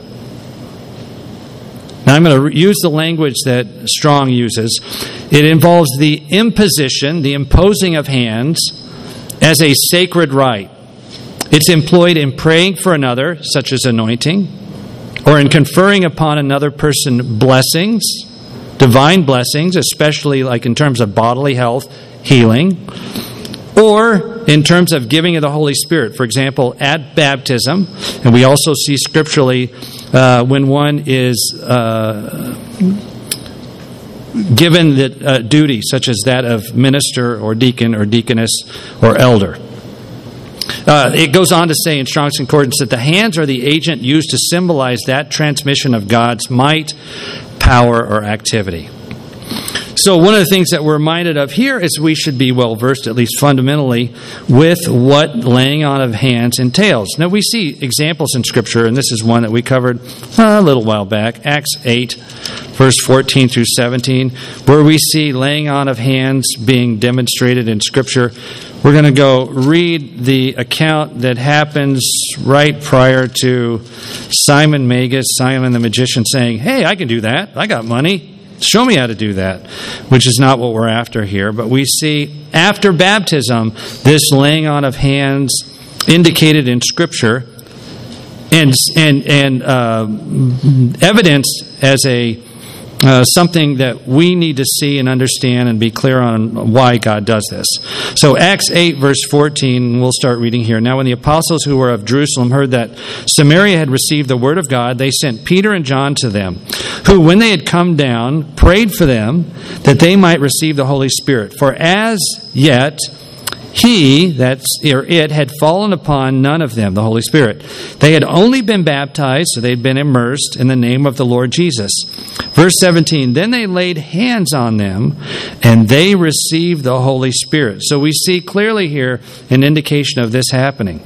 Now, I'm going to use the language that Strong uses. It involves the imposition, the imposing of hands, as a sacred rite. It's employed in praying for another, such as anointing, or in conferring upon another person blessings, divine blessings, especially like in terms of bodily health, healing, or in terms of giving of the Holy Spirit. For example, at baptism, and we also see scripturally uh, when one is uh, given the uh, duty, such as that of minister or deacon or deaconess or elder. Uh, it goes on to say in Strong's Concordance that the hands are the agent used to symbolize that transmission of God's might, power, or activity. So one of the things that we're reminded of here is we should be well versed, at least fundamentally, with what laying on of hands entails. Now we see examples in Scripture, and this is one that we covered uh, a little while back, Acts eight, verse fourteen through seventeen, where we see laying on of hands being demonstrated in Scripture. We're going to go read the account that happens right prior to Simon Magus, Simon the magician, saying, hey, I can do that. I got money. Show me how to do that, which is not what we're after here. But we see after baptism, this laying on of hands indicated in Scripture and and and uh, evidenced as a Uh, something that we need to see and understand and be clear on why God does this. So Acts eight, verse fourteen, we'll start reading here. Now when the apostles who were of Jerusalem heard that Samaria had received the word of God, they sent Peter and John to them, who, when they had come down, prayed for them that they might receive the Holy Spirit. For as yet He, that's or it, had fallen upon none of them, the Holy Spirit. They had only been baptized, so they'd been immersed in the name of the Lord Jesus. Verse seventeen, then they laid hands on them, and they received the Holy Spirit. So we see clearly here an indication of this happening.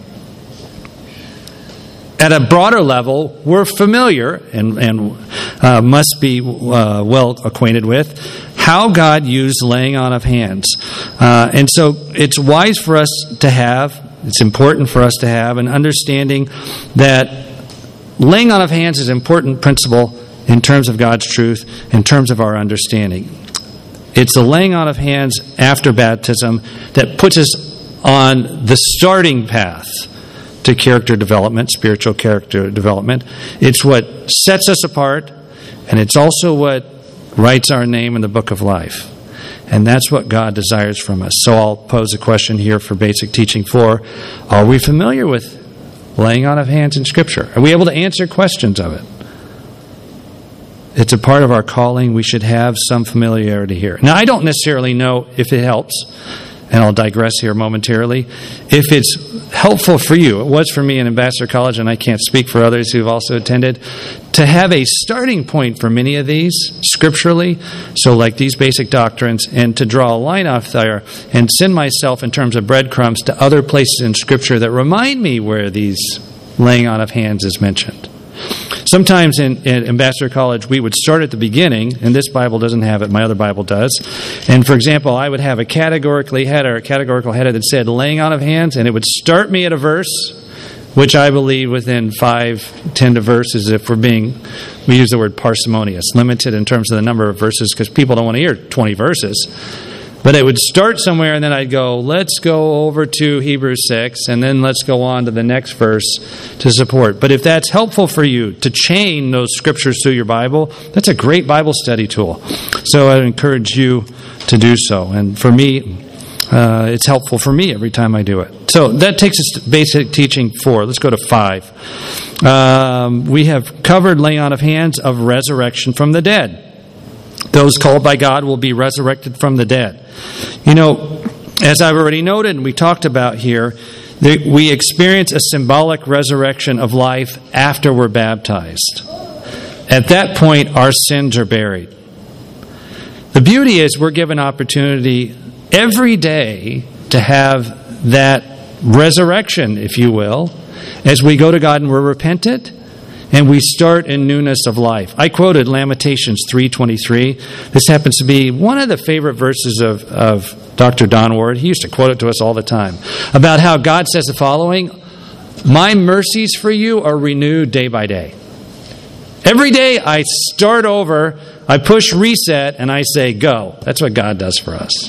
At a broader level, we're familiar and, and uh, must be uh, well acquainted with how God used laying on of hands. Uh, and so it's wise for us to have, it's important for us to have an understanding that laying on of hands is an important principle in terms of God's truth, in terms of our understanding. It's the laying on of hands after baptism that puts us on the starting path to character development, spiritual character development. It's what sets us apart, and it's also what writes our name in the book of life. And that's what God desires from us. So I'll pose a question here for basic teaching four. Are we familiar with laying on of hands in Scripture? Are we able to answer questions of it? It's a part of our calling. We should have some familiarity here. Now, I don't necessarily know if it helps, and I'll digress here momentarily. If it's helpful for you, it was for me in Ambassador College, and I can't speak for others who've also attended, to have a starting point for many of these scripturally, so like these basic doctrines, and to draw a line off there and send myself in terms of breadcrumbs to other places in Scripture that remind me where these laying on of hands is mentioned. Sometimes in, in Ambassador College, we would start at the beginning, and this Bible doesn't have it, my other Bible does. And for example, I would have a categorically header, a categorical header that said laying on of hands, and it would start me at a verse, which I believe within five, ten verses, if we're being, we use the word parsimonious, limited in terms of the number of verses, because people don't want to hear twenty verses. But it would start somewhere, and then I'd go, let's go over to Hebrews six, and then let's go on to the next verse to support. But if that's helpful for you to chain those scriptures through your Bible, that's a great Bible study tool. So I encourage you to do so. And for me, uh, it's helpful for me every time I do it. So that takes us to basic teaching four. Let's go to five. Um, we have covered laying on of hands of resurrection from the dead. Those called by God will be resurrected from the dead. You know, as I've already noted and we talked about here, we experience a symbolic resurrection of life after we're baptized. At that point, our sins are buried. The beauty is we're given opportunity every day to have that resurrection, if you will, as we go to God and we're repentant. And we start in newness of life. I quoted Lamentations three twenty-three. This happens to be one of the favorite verses of, of Doctor Don Ward. He used to quote it to us all the time. About how God says the following, my mercies for you are renewed day by day. Every day I start over, I push reset, and I say go. That's what God does for us.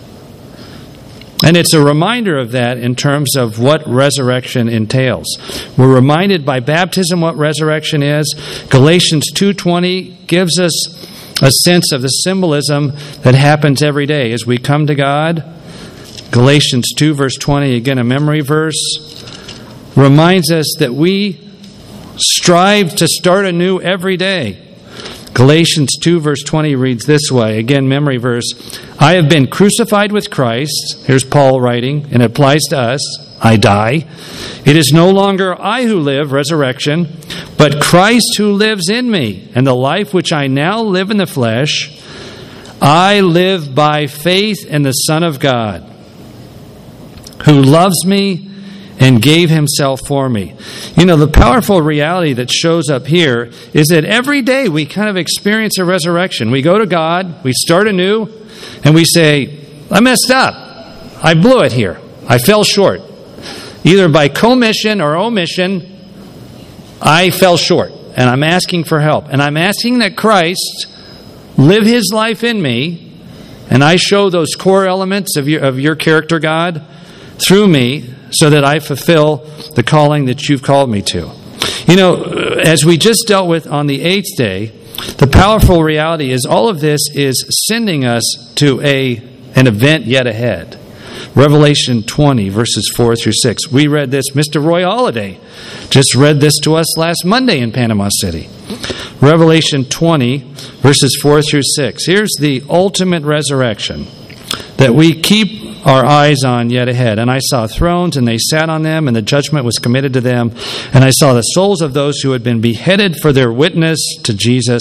And it's a reminder of that in terms of what resurrection entails. We're reminded by baptism what resurrection is. Galatians two twenty gives us a sense of the symbolism that happens every day as we come to God. Galatians two verse twenty, again a memory verse, reminds us that we strive to start anew every day. Galatians two verse twenty reads this way, again memory verse, I have been crucified with Christ, here's Paul writing, and it applies to us, I die. It is no longer I who live, resurrection, but Christ who lives in me, and the life which I now live in the flesh, I live by faith in the Son of God, who loves me and gave himself for me. You know, the powerful reality that shows up here is that every day we kind of experience a resurrection. We go to God, we start anew, and we say, I messed up. I blew it here. I fell short. Either by commission or omission, I fell short, and I'm asking for help. And I'm asking that Christ live his life in me, and I show those core elements of your, of your character, God, through me, so that I fulfill the calling that you've called me to. You know, as we just dealt with on the eighth day, the powerful reality is all of this is sending us to a an event yet ahead. Revelation twenty, verses four through six. We read this. Mister Roy Holiday just read this to us last Monday in Panama City. Revelation twenty, verses four through six. Here's the ultimate resurrection that we keep our eyes on yet ahead. And I saw thrones, and they sat on them, and the judgment was committed to them. And I saw the souls of those who had been beheaded for their witness to Jesus,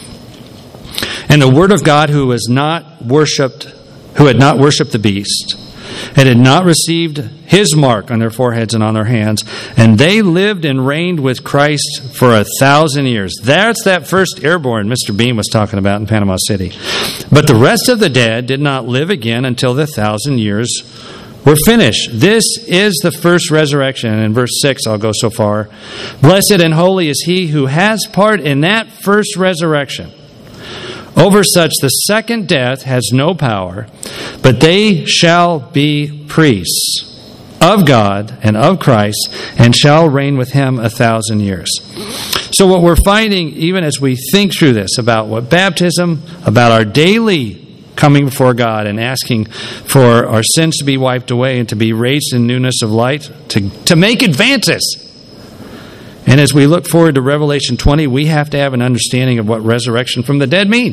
and the word of God, who was not worshipped, who had not worshipped the beast, and had not received his mark on their foreheads and on their hands. And they lived and reigned with Christ for a thousand years. That's that first airborne Mister Beam was talking about in Panama City. But the rest of the dead did not live again until the thousand years were finished. This is the first resurrection. And in verse six, I'll go so far. Blessed and holy is he who has part in that first resurrection. Over such the second death has no power, but they shall be priests of God and of Christ, and shall reign with him a thousand years. So what we're finding, even as we think through this, about what baptism, about our daily coming before God and asking for our sins to be wiped away and to be raised in newness of life, to, to make advances. And as we look forward to Revelation twenty, we have to have an understanding of what resurrection from the dead means.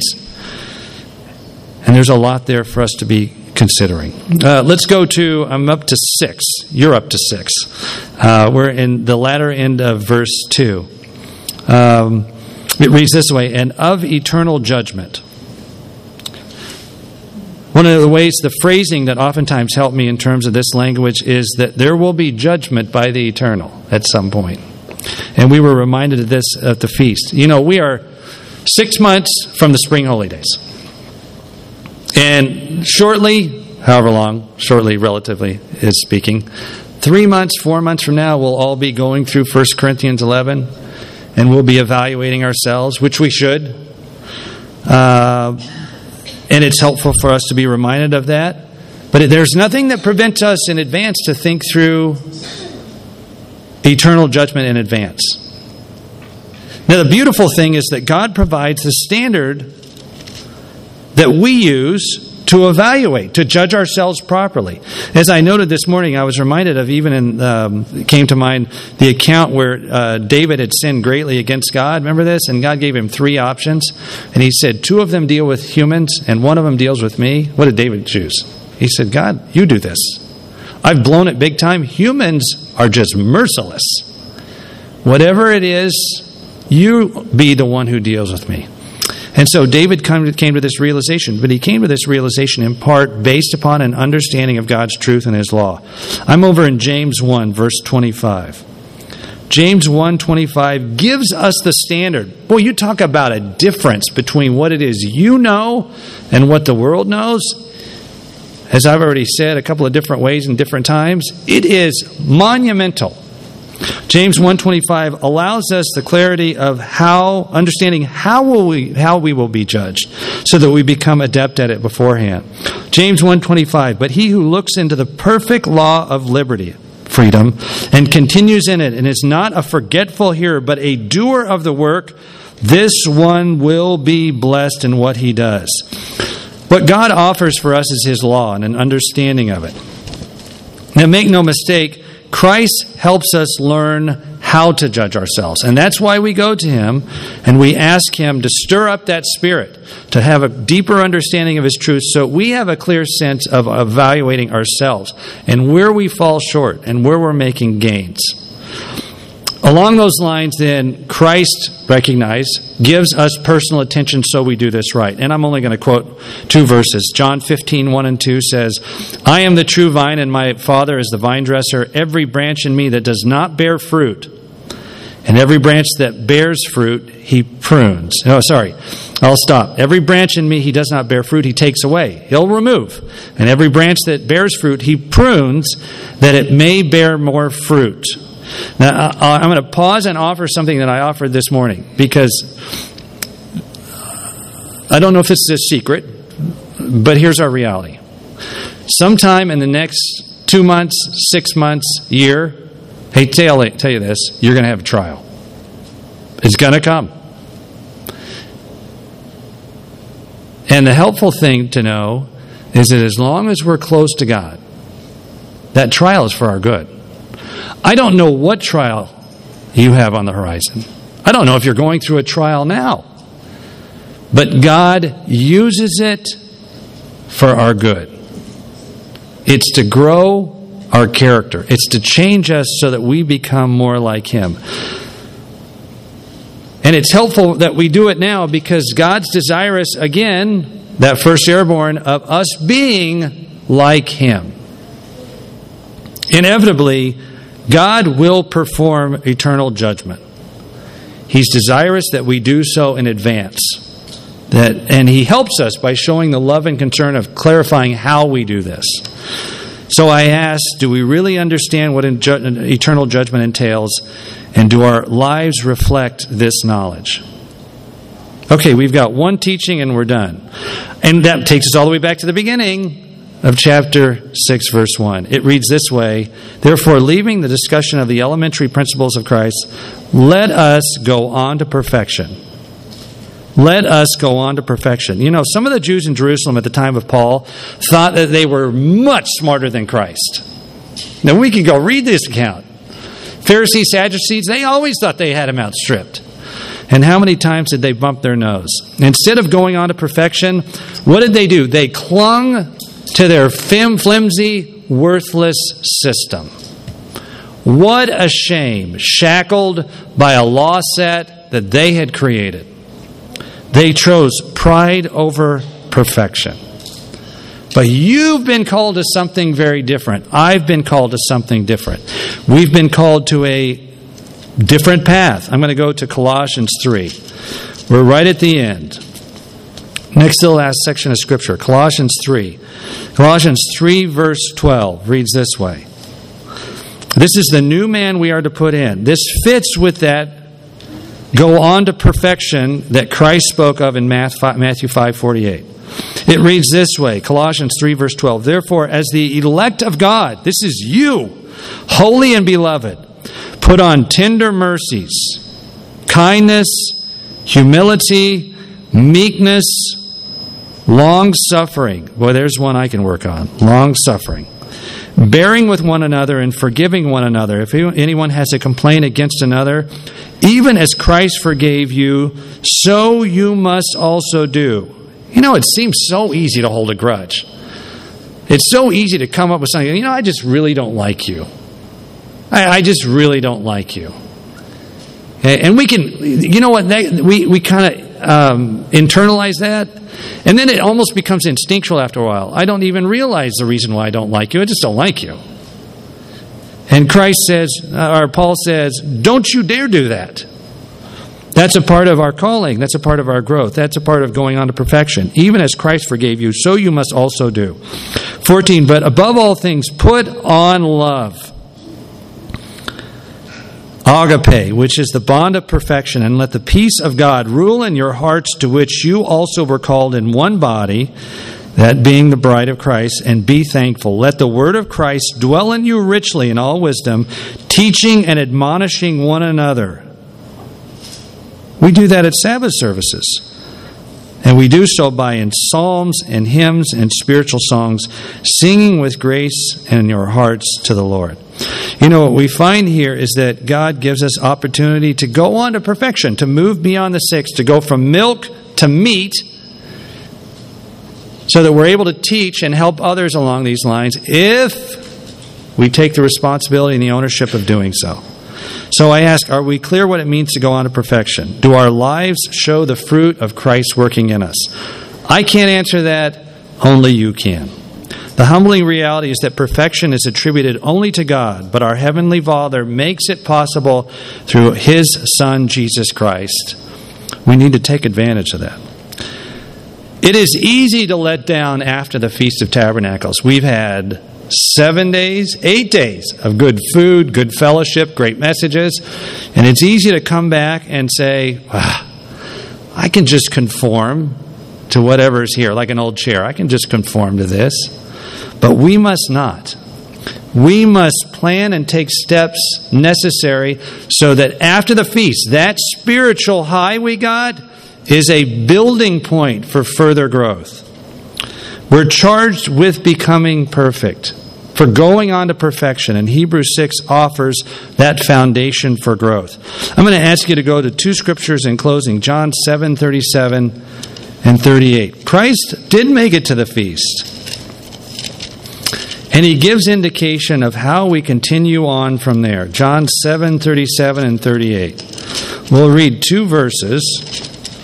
And there's a lot there for us to be considering. Uh, let's go to, I'm up to six. You're up to six. Uh, we're in the latter end of verse two. Um, it reads this way, and of eternal judgment. One of the ways, the phrasing that oftentimes helped me in terms of this language is that there will be judgment by the eternal at some point. And we were reminded of this at the feast. You know, we are six months from the spring holy days. And shortly, however long, shortly relatively is speaking, three months, four months from now, we'll all be going through First Corinthians eleven, and we'll be evaluating ourselves, which we should. Uh, and it's helpful for us to be reminded of that. But there's nothing that prevents us in advance to think through eternal judgment in advance. Now, the beautiful thing is that God provides the standard that we use to evaluate, to judge ourselves properly. As I noted this morning, I was reminded of even in, um, it came to mind the account where uh, David had sinned greatly against God. Remember this? And God gave him three options. And he said, two of them deal with humans and one of them deals with me. What did David choose? He said, God, you do this. I've blown it big time. Humans are just merciless. Whatever it is, you be the one who deals with me. And so David came to this realization, but he came to this realization in part based upon an understanding of God's truth and His law. I'm over in James one, verse twenty-five. James one twenty-five gives us the standard. Boy, you talk about a difference between what it is you know and what the world knows. As I've already said a couple of different ways and different times, it is monumental. James one twenty-five allows us the clarity of how, understanding how will we how we will be judged, so that we become adept at it beforehand. James one twenty-five, but he who looks into the perfect law of liberty, freedom, and continues in it, and is not a forgetful hearer, but a doer of the work, this one will be blessed in what he does. What God offers for us is His law and an understanding of it. Now, make no mistake, Christ helps us learn how to judge ourselves. And that's why we go to Him and we ask Him to stir up that spirit, to have a deeper understanding of His truth, so we have a clear sense of evaluating ourselves and where we fall short and where we're making gains. Along those lines, then, Christ, recognize, gives us personal attention so we do this right. And I'm only going to quote two verses. John fifteen, one and two says, I am the true vine, and my Father is the vine dresser. Every branch in me that does not bear fruit, and every branch that bears fruit, He prunes. Oh, sorry. I'll stop. Every branch in me He does not bear fruit, He takes away. He'll remove. And every branch that bears fruit, He prunes, that it may bear more fruit. Now, I'm going to pause and offer something that I offered this morning, because I don't know if this is a secret, but here's our reality. Sometime in the next two months, six months, year, hey, tell, tell you this, you're going to have a trial. It's going to come. And the helpful thing to know is that as long as we're close to God, that trial is for our good. I don't know what trial you have on the horizon. I don't know if you're going through a trial now. But God uses it for our good. It's to grow our character. It's to change us so that we become more like Him. And it's helpful that we do it now, because God's desirous, again, that first airborne, of us being like Him. Inevitably, God will perform eternal judgment. He's desirous that we do so in advance. That, and He helps us by showing the love and concern of clarifying how we do this. So I ask, do we really understand what eternal judgment entails? And do our lives reflect this knowledge? Okay, we've got one teaching and we're done. And that takes us all the way back to the beginning of chapter six, verse one. It reads this way, therefore, leaving the discussion of the elementary principles of Christ, let us go on to perfection. Let us go on to perfection. You know, some of the Jews in Jerusalem at the time of Paul thought that they were much smarter than Christ. Now, we can go read this account. Pharisees, Sadducees, they always thought they had Him outstripped. And how many times did they bump their nose? Instead of going on to perfection, what did they do? They clung to their flim, flimsy, worthless system. What a shame, shackled by a law set that they had created. They chose pride over perfection. But you've been called to something very different. I've been called to something different. We've been called to a different path. I'm going to go to Colossians three. We're right at the end. Next to the last section of Scripture, Colossians three. Colossians three, verse twelve, reads this way. This is the new man we are to put in. This fits with that go on to perfection that Christ spoke of in Matthew five forty-eight. It reads this way, Colossians three, verse twelve. Therefore, as the elect of God, this is you, holy and beloved, put on tender mercies, kindness, humility, meekness, long-suffering. Boy, there's one I can work on. Long-suffering. Bearing with one another and forgiving one another. If anyone has a complaint against another, even as Christ forgave you, so you must also do. You know, it seems so easy to hold a grudge. It's so easy to come up with something, you know, I just really don't like you. I, I just really don't like you. And we can, you know what, that, we, we kind of um, internalize that, and then it almost becomes instinctual after a while. I don't even realize the reason why I don't like you. I just don't like you. And Christ says, or Paul says, don't you dare do that. That's a part of our calling. That's a part of our growth. That's a part of going on to perfection. Even as Christ forgave you, so you must also do. fourteen, but above all things, put on love. Agape, which is the bond of perfection, and let the peace of God rule in your hearts, to which you also were called in one body, that being the bride of Christ, and be thankful. Let the word of Christ dwell in you richly in all wisdom, teaching and admonishing one another. We do that at Sabbath services. And we do so by in psalms and hymns and spiritual songs, singing with grace in your hearts to the Lord. You know, what we find here is that God gives us opportunity to go on to perfection, to move beyond the six, to go from milk to meat, so that we're able to teach and help others along these lines if we take the responsibility and the ownership of doing so. So I ask, are we clear what it means to go on to perfection? Do our lives show the fruit of Christ working in us? I can't answer that. Only you can. The humbling reality is that perfection is attributed only to God, but our Heavenly Father makes it possible through His Son, Jesus Christ. We need to take advantage of that. It is easy to let down after the Feast of Tabernacles. We've had seven days, eight days of good food, good fellowship, great messages, and it's easy to come back and say, ah, I can just conform to whatever's here, like an old chair. I can just conform to this. But we must not. We must plan and take steps necessary so that after the feast, that spiritual high we got is a building point for further growth. We're charged with becoming perfect, for going on to perfection, and Hebrews six offers that foundation for growth. I'm going to ask you to go to two scriptures in closing, John seven thirty-seven and thirty-eight. Christ did make it to the feast, and He gives indication of how we continue on from there. John seven thirty-seven and thirty-eight. We'll read two verses.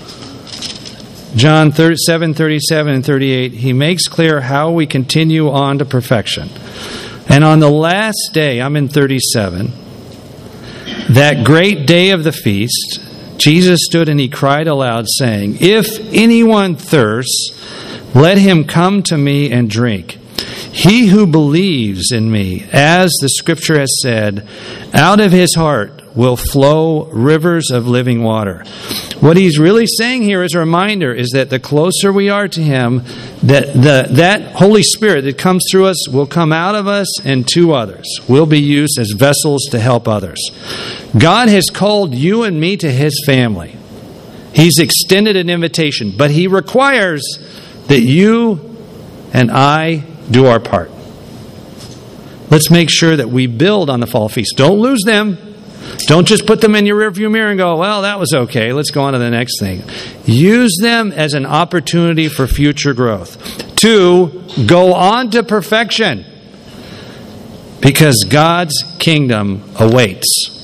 John seven thirty-seven and thirty-eight, He makes clear how we continue on to perfection. And on the last day, I'm in thirty-seven, that great day of the feast, Jesus stood and He cried aloud, saying, If anyone thirsts, let him come to me and drink. He who believes in me, as the Scripture has said, out of his heart will flow rivers of living water. What He's really saying here as a reminder is that the closer we are to Him, that the that Holy Spirit that comes through us will come out of us and to others. We'll be used as vessels to help others. God has called you and me to His family. He's extended an invitation, but He requires that you and I do our part. Let's make sure that we build on the fall feast. Don't lose them. Don't just put them in your rearview mirror and go, well, that was okay. Let's go on to the next thing. Use them as an opportunity for future growth. Two, go on to perfection, because God's kingdom awaits.